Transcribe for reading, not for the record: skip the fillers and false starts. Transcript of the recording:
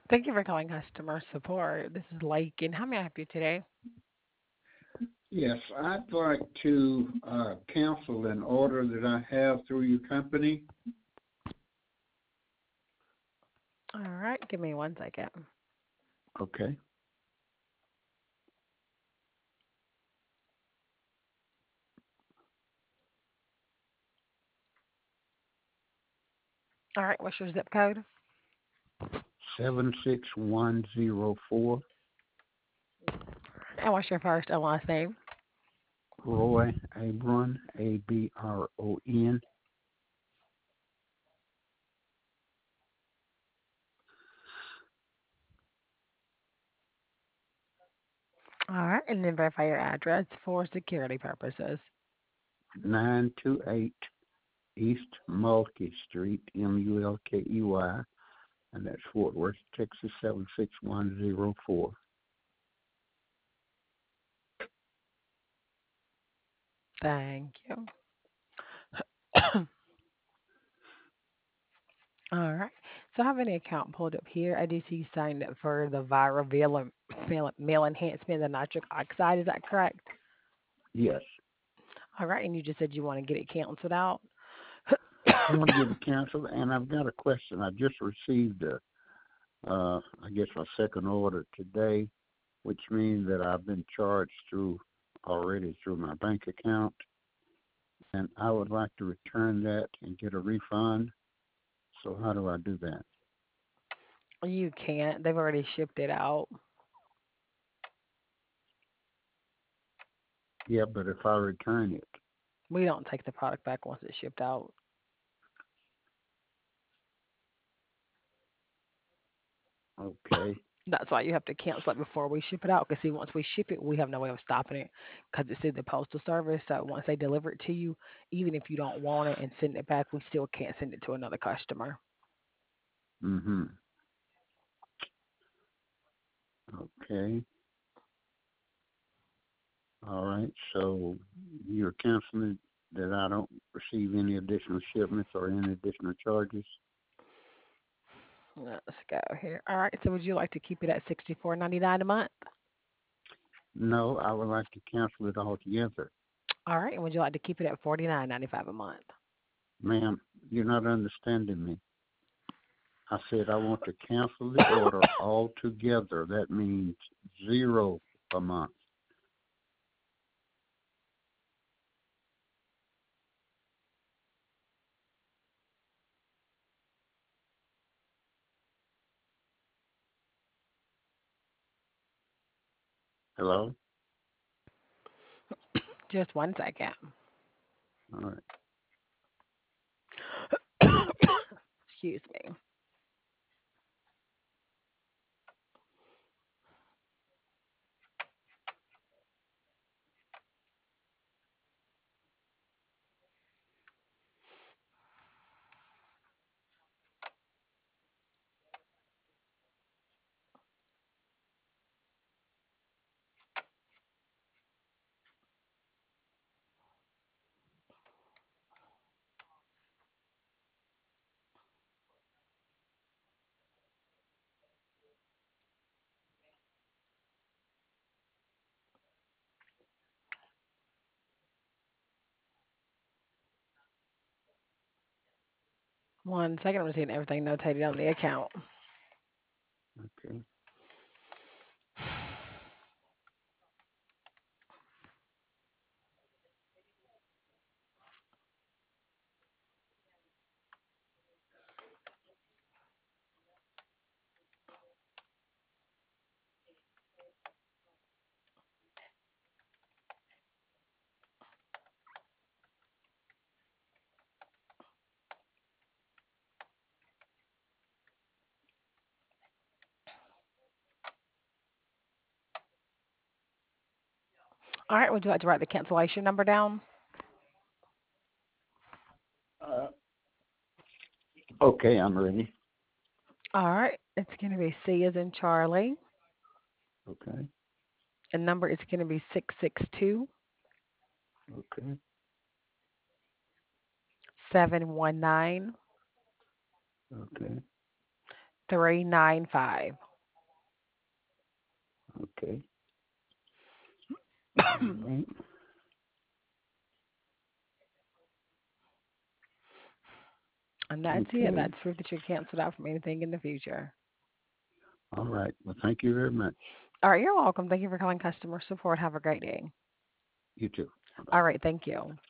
Thank you for calling customer support. This is Lake, and how may I help you today? Yes, I'd like to cancel an order that I have through your company. All right, give me 1 second. Okay. All right, what's your zip code? 76104. And what's your first and last name? Roy Abron, Abron. All right, and then verify your address for security purposes. 928 East Mulkey Street, Mulkey, and that's Fort Worth, Texas 76104. Thank you. All right, so I have an account pulled up here. I do see you signed up for the viral mail enhancement, the nitric oxide. Is that correct? Yes. All right, and you just said you want to get it canceled out. I want to get it canceled, and I've got a question. I just received I guess my second order today, which means that I've been charged through my bank account, and I would like to return that and get a refund. So how do I do that? You can't. They've already shipped it out. Yeah, but if I return it, We don't take the product back once it's shipped out. okay. That's why you have to cancel it before we ship it out. Because see, once we ship it, we have no way of stopping it because it's through the postal service. So once they deliver it to you, even if you don't want it and send it back, we still can't send it to another customer. Mhm. Okay. All right. So you're canceling that I don't receive any additional shipments or any additional charges? Let's go here. All right. So would you like to keep it at 64.99 a month? No, I would like to cancel it altogether. All right. And would you like to keep it at 49.95 a month? Ma'am, you're not understanding me. I said I want to cancel the order altogether. That means zero a month. Hello? Just 1 second. All right. Excuse me. One second. I'm just getting everything notated on the account. Okay. All right. Would you like to write the cancellation number down? Uh, okay, I'm ready. All right. It's going to be C as in Charlie. Okay. The number is going to be 662 Okay. 719. Okay. 395. Okay. All right. And that's it. Okay. That's proof that you're canceled out from anything in the future. All right. Well, thank you very much. All right, you're welcome. Thank you for calling customer support. Have a great day. You too. Bye bye. All right, thank you.